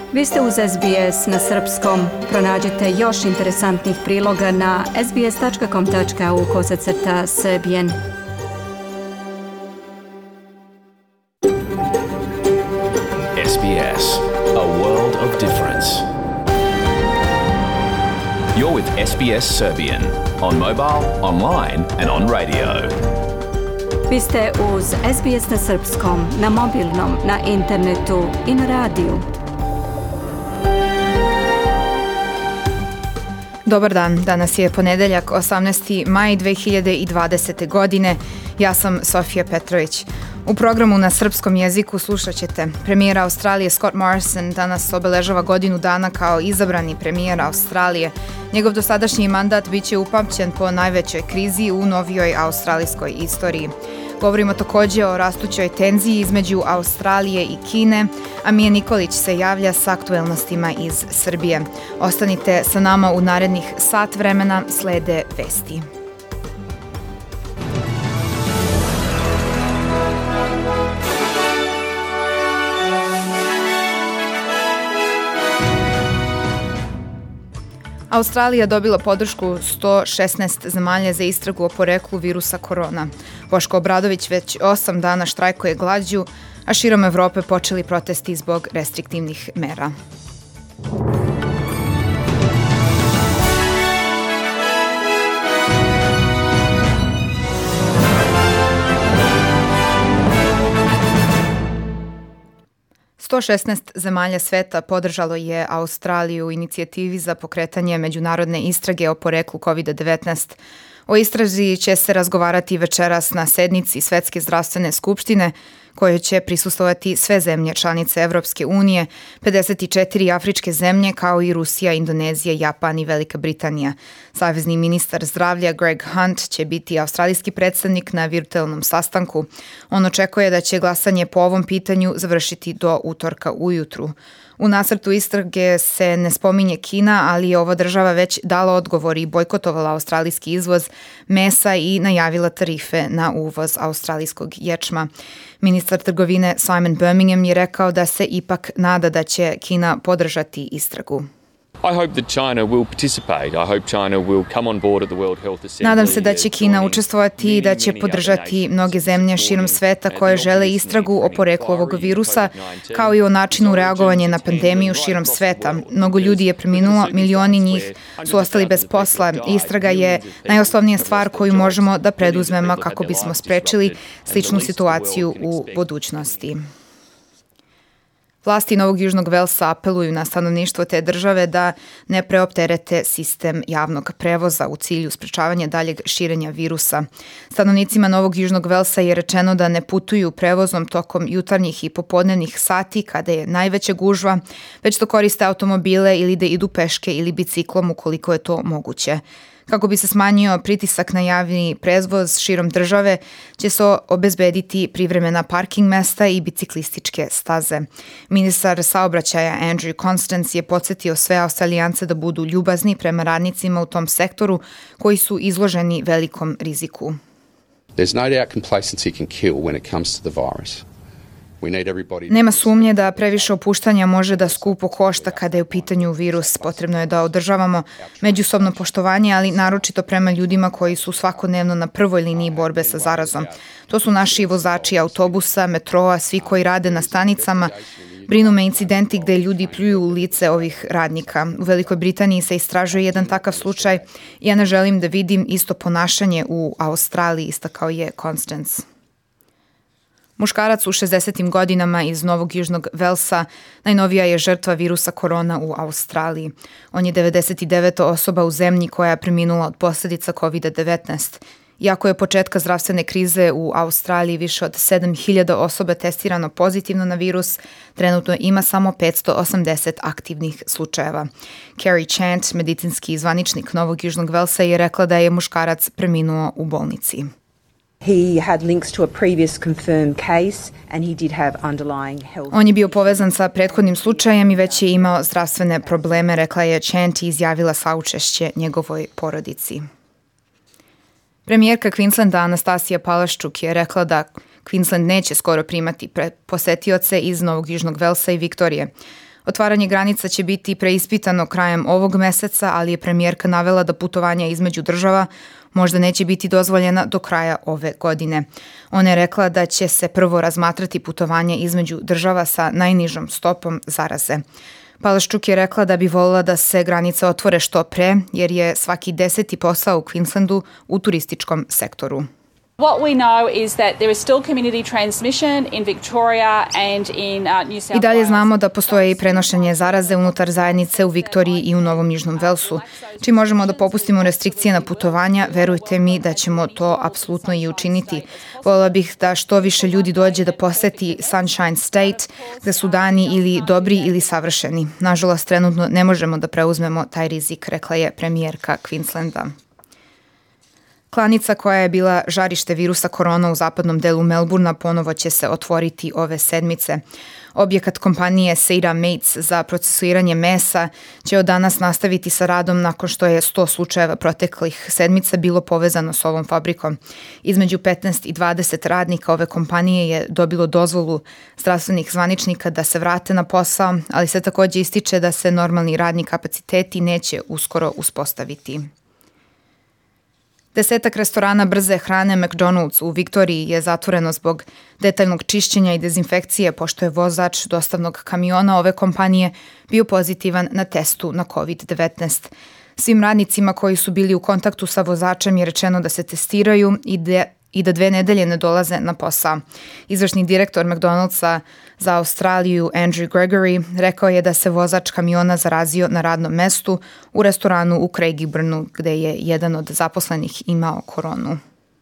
Vi ste uz SBS na srpskom. Pronađite još interesantnih priloga na sbs.com.au/srbijen. SBS, a world of difference. You're with SBS Serbian on mobile, online and on radio. Vi ste uz SBS na srpskom, na mobilnom, na internetu i na radiju. Dobar dan, danas je ponedeljak, 18. maj 2020. godine. Ja sam Sofija Petrović. U programu na srpskom jeziku slušat ćete: premijer Australije Scott Morrison danas obeležava godinu dana kao izabrani premijer Australije. Njegov dosadašnji mandat biće upamćen po najvećoj krizi u novijoj australijskoj istoriji. Govorimo također o rastućoj tenziji između Australije i Kine, a Mija Nikolić se javlja s aktuelnostima iz Srbije. Ostanite sa nama u narednih sat vremena, slede vesti. Australija dobila podršku 116 zemalja za istragu o poreklu virusa korona. Boško Obradović već 8 dana štrajkuje glađu, a širom Evrope počeli protesti zbog restriktivnih mera. – 116 zemalja sveta podržalo je Australiju u inicijativi za pokretanje međunarodne istrage o poreklu COVID-19. O istrazi će se razgovarati večeras na sednici Svetske zdravstvene skupštine, kojoj će prisustvovati sve zemlje članice Evropske unije, 54 afričke zemlje kao i Rusija, Indonezija, Japan i Velika Britanija. Savezni ministar zdravlja Greg Hunt će biti australijski predstavnik na virtualnom sastanku. On očekuje da će glasanje po ovom pitanju završiti do utorka ujutru. U nacrtu istrage se ne spominje Kina, ali je ova država već dala odgovor i bojkotovala australijski izvoz mesa i najavila tarife na uvoz australijskog ječma. Ministar trgovine Simon Birmingham je rekao da se ipak nada da će Kina podržati istragu. Nadam se da će Kina učestvovati i da će podržati mnoge zemlje širom sveta koje žele istragu o poreklu ovog virusa, kao i o načinu reagovanja na pandemiju širom sveta. Mnogo ljudi je preminulo, milioni njih su ostali bez posla. Istraga je najosnovnija stvar koju možemo da preduzmemo kako bismo sprečili sličnu situaciju u budućnosti. Vlasti Novog Južnog Velsa apeluju na stanovništvo te države da ne preopterete sistem javnog prevoza u cilju sprečavanja daljeg širenja virusa. Stanovnicima Novog Južnog Velsa je rečeno da ne putuju prevozom tokom jutarnjih i popodnevnih sati kada je najveća gužva, već da koriste automobile ili da idu peške ili biciklom ukoliko je to moguće. Kako bi se smanjio pritisak na javni prevoz širom države, će se obezbediti privremena parking mesta i biciklističke staze. Ministar saobraćaja Andrew Constance je podsjetio sve Australijance da budu ljubazni prema radnicima u tom sektoru koji su izloženi velikom riziku. Nema sumnje da previše opuštanja može da skupo košta kada je u pitanju virus. Potrebno je da održavamo međusobno poštovanje, ali naročito prema ljudima koji su svakodnevno na prvoj liniji borbe sa zarazom. To su naši vozači autobusa, metroa, svi koji rade na stanicama. Brinu me incidenti gde ljudi pljuju u lice ovih radnika. U Velikoj Britaniji se istražuje jedan takav slučaj. Ja ne želim da vidim isto ponašanje u Australiji, istakao je Constance. Muškarac u 60. godinama iz Novog Južnog Velsa najnovija je žrtva virusa korona u Australiji. On je 99. osoba u zemlji koja je preminula od posljedica COVID-19. Iako je početka zdravstvene krize u Australiji više od 7.000 osoba testirano pozitivno na virus, trenutno ima samo 580 aktivnih slučajeva. Carrie Chant, medicinski zvaničnik Novog Južnog Velsa, je rekla da je muškarac preminuo u bolnici. On je bio povezan sa prethodnim slučajem i već je imao zdravstvene probleme, rekla je Chant i izjavila saučešće njegovoj porodici. Premijerka Queenslanda Anastasija Palaščuk je rekla da Queensland neće skoro primati posetioce iz Novog Južnog Velsa i Viktorije. Otvaranje granica će biti preispitano krajem ovog meseca, ali je premijerka navela da putovanja između država možda neće biti dozvoljena do kraja ove godine. Ona je rekla da će se prvo razmatrati putovanje između država sa najnižom stopom zaraze. Palaščuk je rekla da bi volila da se granice otvore što pre, jer je svaki 10. posao u Queenslandu u turističkom sektoru. What we know is that there is still community transmission in Victoria and in New South Wales. I dalje znamo da postoje i prenošenje zaraze unutar zajednice u Viktoriji i u Novom Južnom Velsu. Čim možemo da popustimo restrikcije na putovanja, verujte mi da ćemo to apsolutno i učiniti. Voljela bih da što više ljudi dođe da poseti Sunshine State, gde su dani ili dobri ili savršeni. Nažalost, trenutno ne možemo da preuzmemo taj rizik, rekla je premijerka Queenslanda. Klanica koja je bila žarište virusa korona u zapadnom delu Melbourna ponovo će se otvoriti ove sedmice. Objekat kompanije Seda Meats za procesuiranje mesa će od danas nastaviti sa radom nakon što je 100 slučajeva proteklih sedmica bilo povezano s ovom fabrikom. Između 15 i 20 radnika ove kompanije je dobilo dozvolu zdravstvenih zvaničnika da se vrate na posao, ali se takođe ističe da se normalni radni kapaciteti neće uskoro uspostaviti. 10 restorana brze hrane McDonald's u Viktoriji je zatvoreno zbog detaljnog čišćenja i dezinfekcije, pošto je vozač dostavnog kamiona ove kompanije bio pozitivan na testu na COVID-19. Svim radnicima koji su bili u kontaktu sa vozačem je rečeno da se testiraju i da 2 nedelje ne dolaze na posao. Izvršni direktor McDonald'sa za Australiju Andrew Gregory rekao je da se vozač kamiona zarazio na radnom mestu u restoranu u Craigieburnu, gde je jedan od zaposlenih imao koronu.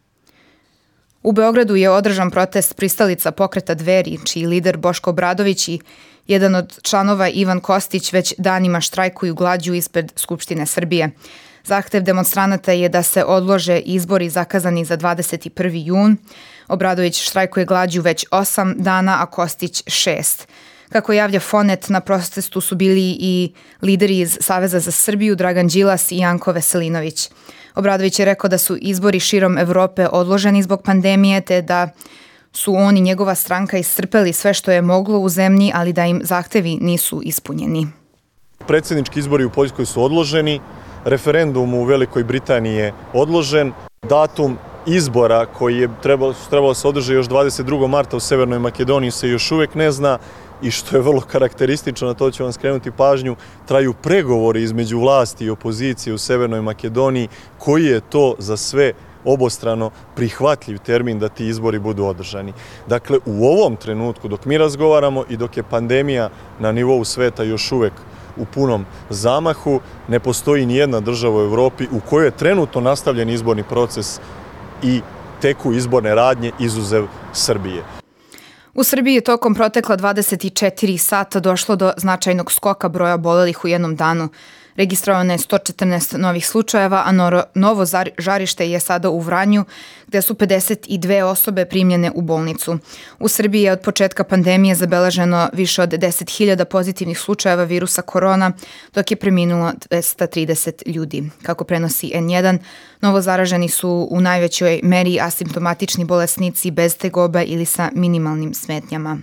U Beogradu je održan protest pristalica pokreta Dveri, čiji lider Boško Obradović i jedan od članova Ivan Kostić već danima štrajkuju glađu ispred Skupštine Srbije. Zahtev demonstranata je da se odlože izbori zakazani za 21. jun. Obradović štrajkuje glađu već 8 dana, a Kostić 6. Kako javlja Fonet, na protestu su bili i lideri iz Saveza za Srbiju, Dragan Đilas i Janko Veselinović. Obradović je rekao da su izbori širom Evrope odloženi zbog pandemije, te da su on i njegova stranka iscrpeli sve što je moglo u zemlji, ali da im zahtevi nisu ispunjeni. Predsjednički izbori u Poljskoj su odloženi, referendum u Velikoj Britaniji je odložen, datum izbora koji je trebalo se održi još 22. marta u Severnoj Makedoniji se još uvijek ne zna i što je vrlo karakteristično, na to ću vam skrenuti pažnju, traju pregovori između vlasti i opozicije u Severnoj Makedoniji, koji je to za sve obostrano prihvatljiv termin da ti izbori budu održani. Dakle, u ovom trenutku dok mi razgovaramo i dok je pandemija na nivou sveta još uvek u punom zamahu, ne postoji ni jedna država u Evropi u kojoj je trenutno nastavljen izborni proces i teku izborne radnje izuzev Srbije. U Srbiji je tokom protekla 24 sata došlo do značajnog skoka broja obolelih u jednom danu. Registrovano je 114 novih slučajeva, a novo žarište je sada u Vranju, gde su 52 osobe primljene u bolnicu. U Srbiji je od početka pandemije zabeleženo više od 10.000 pozitivnih slučajeva virusa korona, dok je preminulo 230 ljudi. Kako prenosi N1, novo zaraženi su u najvećoj meri asimptomatični bolesnici bez tegoba ili sa minimalnim smetnjama.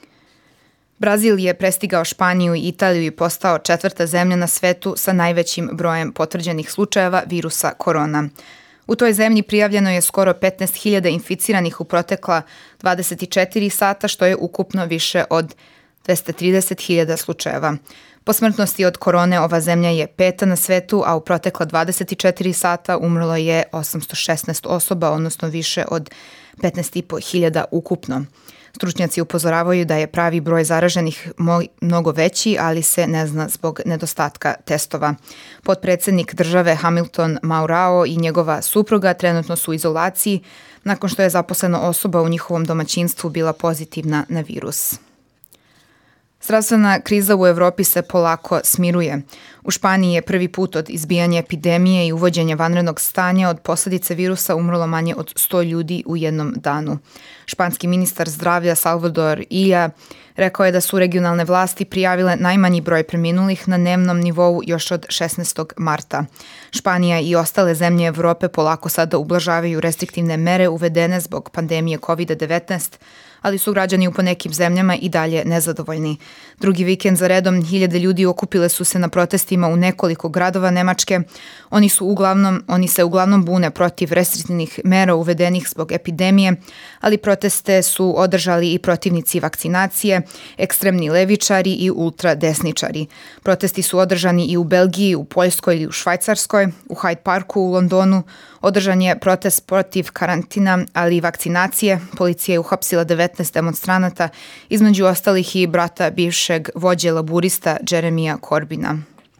Brazil je prestigao Španiju i Italiju i postao 4. zemlja na svetu sa najvećim brojem potvrđenih slučajeva virusa korona. U toj zemlji prijavljeno je skoro 15.000 inficiranih u protekla 24 sata, što je ukupno više od 230.000 slučajeva. Po smrtnosti od korone ova zemlja je 5. na svetu, a u protekla 24 sata umrlo je 816 osoba, odnosno više od 15.500 ukupno. Stručnjaci upozoravaju da je pravi broj zaraženih mnogo veći, ali se ne zna zbog nedostatka testova. Potpredsednik države Hamilton Maurao i njegova supruga trenutno su u izolaciji nakon što je zaposlena osoba u njihovom domaćinstvu bila pozitivna na virus. Zdravstvena kriza u Evropi se polako smiruje. U Španiji je prvi put od izbijanja epidemije i uvođenja vanrednog stanja od posljedice virusa umrlo manje od 100 ljudi u jednom danu. Španski ministar zdravlja Salvador Illa rekao je da su regionalne vlasti prijavile najmanji broj preminulih na dnevnom nivou još od 16. marta. Španija i ostale zemlje Evrope polako sada ublažavaju restriktivne mere uvedene zbog pandemije COVID-19, ali su građani u ponekim zemljama i dalje nezadovoljni. Drugi vikend za redom hiljade ljudi okupile su se na protestima u nekoliko gradova Nemačke. Oni se uglavnom bune protiv restriktivnih mera uvedenih zbog epidemije, ali proteste su održali i protivnici vakcinacije, ekstremni levičari i ultradesničari. Protesti su održani i u Belgiji, u Poljskoj i u Švajcarskoj, u Hyde Parku u Londonu. Održan je protest protiv karantina, ali i vakcinacije. Policija je uhapsila 19 demonstranata, između ostalih i brata bivšeg vođe laburista Jeremija Corbina.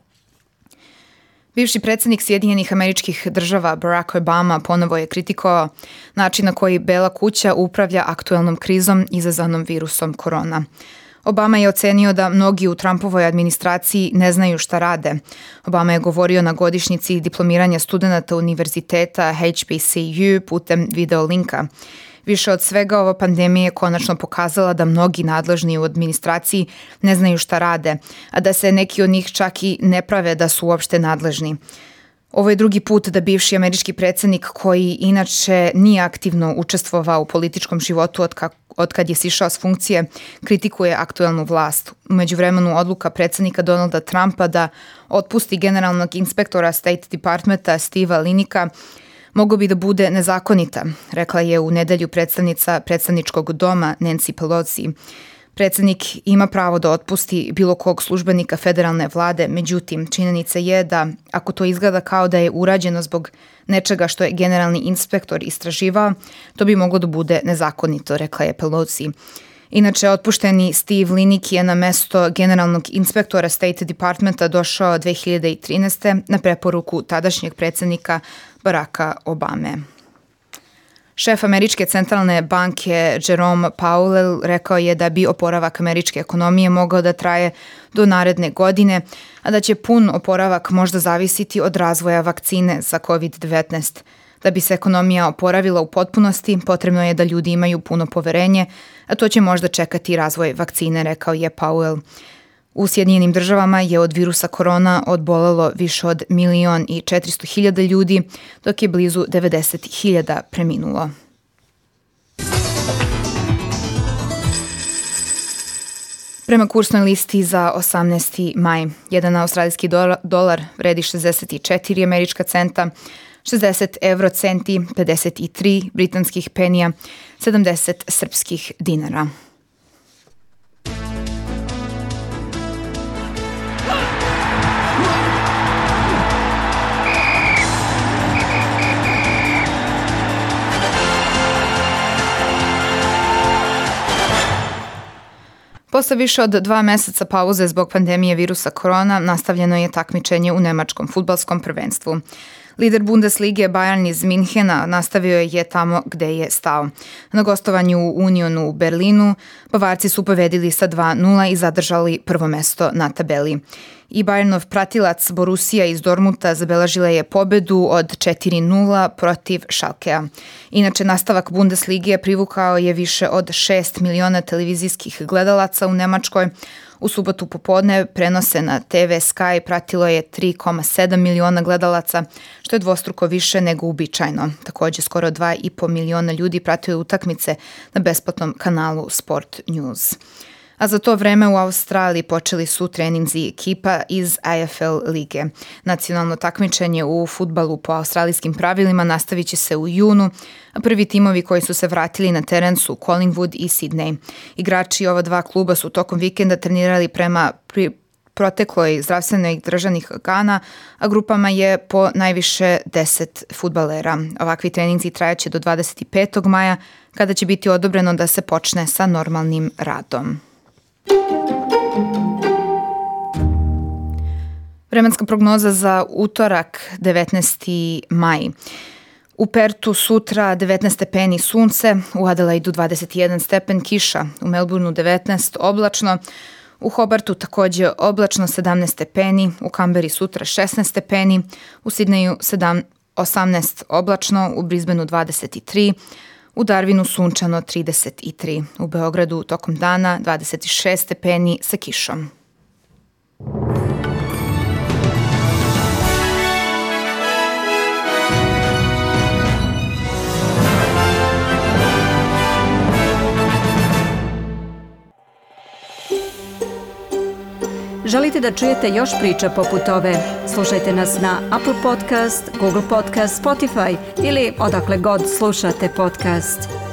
Bivši predsjednik Sjedinjenih Američkih Država Barack Obama ponovo je kritikovao način na koji Bela kuća upravlja aktuelnom krizom izazvanom virusom korona. Obama je ocenio da mnogi u Trumpovoj administraciji ne znaju šta rade. Obama je govorio na godišnjici diplomiranja studenata univerziteta HBCU putem video linka. Više od svega, ova pandemija je konačno pokazala da mnogi nadležni u administraciji ne znaju šta rade, a da se neki od njih čak i ne prave da su uopšte nadležni. Ovo je drugi put da bivši američki predsjednik, koji inače nije aktivno učestvovao u političkom životu od kad je sišao s funkcije, kritikuje aktuelnu vlast. U međuvremenu odluka predsjednika Donalda Trumpa da otpusti generalnog inspektora State Departmenta Steva Linika mogao bi da bude nezakonita, rekla je u nedelju predstavnica predstavničkog doma Nancy Pelosi. Predsjednik ima pravo da otpusti bilo kog službenika federalne vlade, međutim, činjenica je da ako to izgleda kao da je urađeno zbog nečega što je generalni inspektor istraživao, to bi moglo da bude nezakonito, rekla je Pelosi. Inače, otpušteni Steve Linik je na mesto generalnog inspektora State Departmenta došao 2013. na preporuku tadašnjeg predsjednika Baracka Obame. Šef američke centralne banke Jerome Powell rekao je da bi oporavak američke ekonomije mogao da traje do naredne godine, a da će pun oporavak možda zavisiti od razvoja vakcine za COVID-19. Da bi se ekonomija oporavila u potpunosti, potrebno je da ljudi imaju puno poverenje, a to će možda čekati razvoj vakcine, rekao je Powell. U Sjedinjenim Državama je od virusa korona odbolelo više od 1.400.000 ljudi, dok je blizu 90.000 preminulo. Prema kursnoj listi za 18. maj, jedan australijski dolar vredi 64 američka centa, 60 eurocenti, 53 britanskih penija, 70 srpskih dinara. Posle više od 2 meseca pauze zbog pandemije virusa korona nastavljeno je takmičenje u nemačkom fudbalskom prvenstvu. Lider Bundeslige Bayern iz Minhena nastavio je tamo gde je stao. Na gostovanju u Unionu u Berlinu Bavarci su pobedili sa 2:0 i zadržali prvo mesto na tabeli. I Bayernov pratilac Borussia iz Dortmunda zabeležila je pobedu od 4:0 protiv Schalkea. Inače, nastavak Bundeslige privukao je više od 6 miliona televizijskih gledalaca u Nemačkoj. U subotu popodne prenose na TV Sky pratilo je 3,7 miliona gledalaca, što je dvostruko više nego uobičajeno. Također, skoro 2,5 miliona ljudi pratio utakmice na besplatnom kanalu Sport News. A za to vreme u Australiji počeli su treninzi ekipa iz AFL lige. Nacionalno takmičenje u fudbalu po australijskim pravilima nastavit će se u junu, a prvi timovi koji su se vratili na teren su Collingwood i Sydney. Igrači ova dva kluba su tokom vikenda trenirali prema protekloj zdravstvenoj državnih organa, a grupama je po najviše 10 fudbalera. Ovakvi treninzi trajaće do 25. maja, kada će biti odobreno da se počne sa normalnim radom. Vremenska prognoza za utorak 19. maj. U Pertu sutra 19 stepeni sunce, u Adelaidu 21 stepen kiša, u Melbourneu 19 oblačno, u Hobartu također oblačno 17 stepeni, u Kamberi sutra 16 stepeni, u Sidneju 18 oblačno, u Brisbaneu 23, u Darwinu sunčano 33, u Beogradu tokom dana 26 stepeni sa kišom. Želite da čujete još priča poput ove? Slušajte nas na Apple Podcast, Google Podcast, Spotify ili odakle god slušate podcast.